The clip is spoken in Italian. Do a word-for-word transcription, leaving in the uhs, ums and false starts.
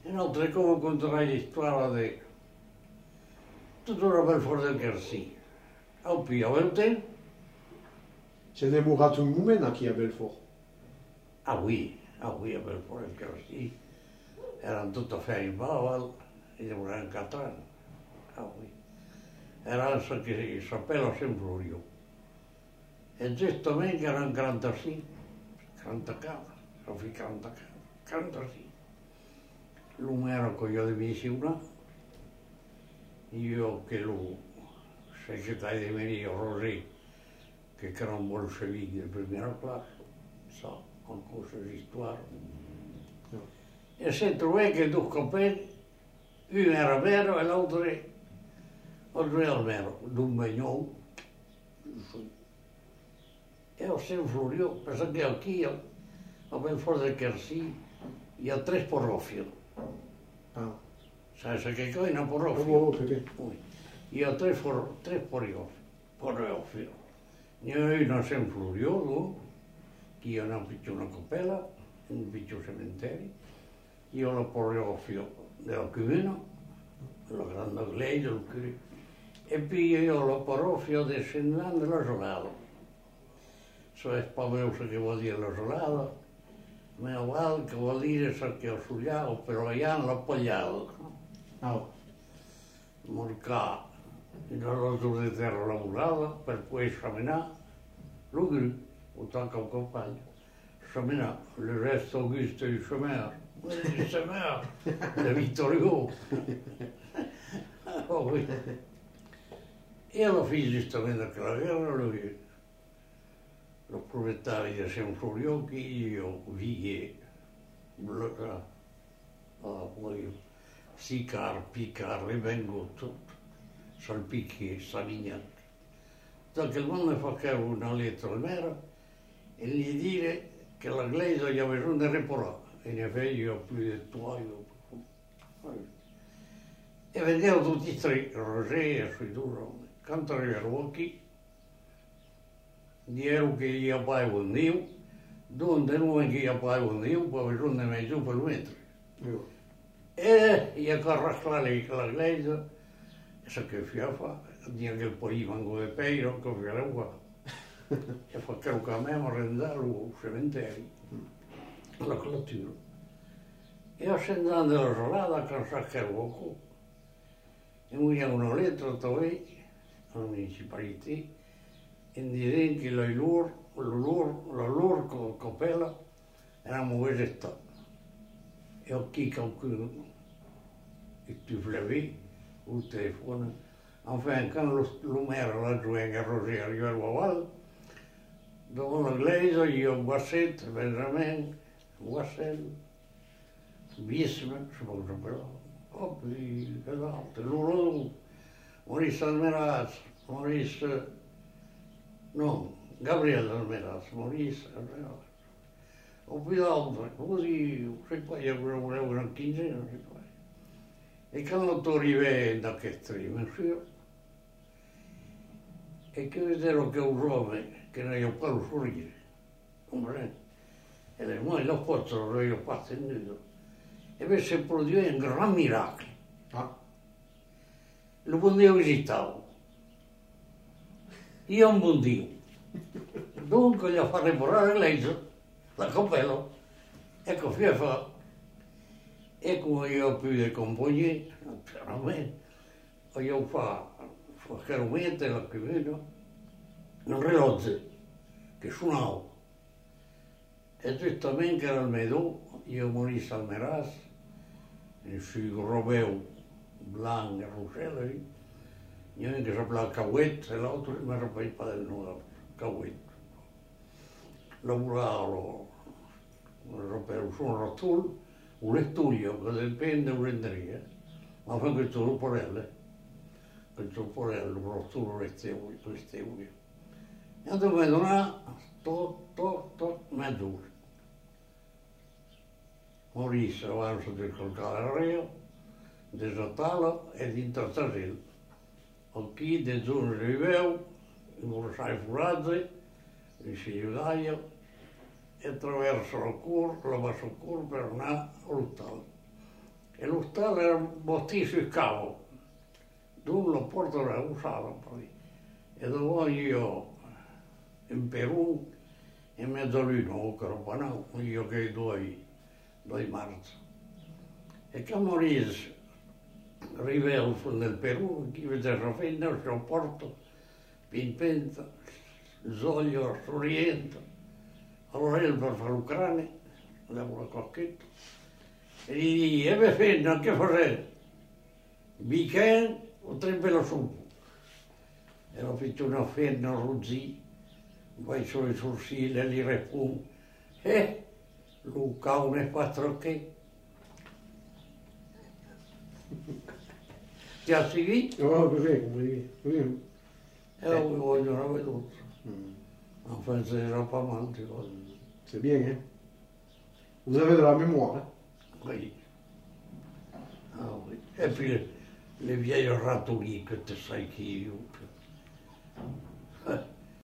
Inoltre, come conterai la storia di tutto era per fuori del Garcia. Ho più te? Ce n'è murato un momento qui a Belfort. Ah oui, ah oui, a Belfort del Garcia. Erano tutti fermi in Baval, e erano quattro anni. Ah oui. Era anche che il sapeva sempre io. E giustamente erano quarantasei, quarantaquattro, ho fatto quarantaquattro, quarantasei. Lui era con io di missione, io che lui, segretario di Maria Rosé, che era un bolscevique di prima classe, so, un corso di storia. E si trovò che due compagni, uno era vero e l'altro era vero, d'un bagnon. E ho sempre flurio, perché anch'io, a Belfort del Garcia, io ho tre porrofio. Ah. Sai che cosa è una porrofio? Oh, oh, perché? Io ho tre, for, tre porrofio. Ne ho uno sempre flurio, che io ho una coppella, un piccolo cementerio. Io ho il porrofio del Cumino, la grande iglesia, e poi io ho il porrofio del Sennan della Solada. Cioè, spaventoso che vuol dire la Solada, meno male che vuol dire che ho studiato, però io non l'ho appoggiato. Ah. Morcà, in l'altro di terra lavorata, per poi esaminare, lui, ho toccato un compagno, esaminare il resto Augusto di Chemer, di Chemer, di Vittorio. E alla fine, giustamente, che la guerra, lui, lo proprietario di Semfurio, che io vi bloccare, poi Sicar, Picar, e vengo tutto, salpicchi, Savignac. Perché il mondo faceva una lettera al mero e gli dire che la Gleisa gli aveva bisogno di riporare. E ne avevo io più di tuo. E vedevo tutti i tre, Rosé e sui due, quando arrivavo qui, dicevo che io avevo un dio, donde non che io avevo un dio, poi avevo bisogno di mezzo per mettere. E io carrasco la Gleisa, e so che fia fa, dire che poi vengo di Peiro, che fia la qua. E fa che a me mi rendava il cementerio, la clottura. E ho sentito la solata che sa che ero e mi ha una lettera dove alla municipalità e dicendo che la loro, la loro, la loro coppella eravamo vegetati. E ho chiesto qualcuno, e tu flavi, il telefono, enfin, quando l'umero la giovane a Rosé arrivava a Val, dopo la Gleisa, io, Guasset, Benjamin, Guasset, Bismarck, se non sapevo. Oh, puis, esatto, loro, Maurice Almeraz, Maurice, no, Gabriele Almeraz, Maurice Almeraz. Ho più d'altro, così, se qua io volevo una quinzena, non si può. E quando tu arrivi da che trima, e che vedevo che un giovane, che non io parlo sorridere, comprende? E le mogli lo possono, io fatto in nudo. E invece produce un gran miracolo. Ah. Lo buon Dio visitavo. Io un buon Dio. Dunque gli ho fatto riporare lei, la coppella. Ecco, fia fa. E come io ho più di compagnia, naturalmente, io fa, fa chiaramente la più meno, un relojio che suonava. E giustamente era il Medò, io Maurice Almeraz, il suo Robeu Blanc e Roselli, io che sapeva Cauet e l'altro mi era poi padre nuovo, Cauet. Lavoravo, per un rotolo, un lettuglio che dipende da un'enderia, ma fa questo luporello, questo luporello, un rotolo restevole, restevole. E andavo a donare, tot, tot, tot, mezz'ora. Maurice avanza del Calcario, de Zatala e di Tartarel. Aquí de zona de Viveu, in Borosai Furazze, in Sigliudaia, e attraverso la Cur, la Basso Cur per andare all'Uttal. e lo stale era bottì sul cavo. Dove lo porto a usare poi. E dopo io in Perù, in mezzo a lui, no, che roba no, io che due, due marzo. E che morì rivelto nel Perù, chi vede la fine, il porto, Pimpenta, Zoglio, Sorrento, allora io per fare l'Ucraina, avevo la cocchetta, e gli dico, e beh, fino, che fare? Weekend, potrebbe lo su. E ho fatto una fenna così, poi sui sorsili, li repum, e Luca, un e quattro che. Ti ha seguito? Oh, perfetto, muy bien. E lo voglio una veduta. Non penso di roba amanti cose. C'est bien, hein? Vous avez de la mémoire, hein? Oui. Ah, oui. E poi le, le vieille ratolì che te sai che io.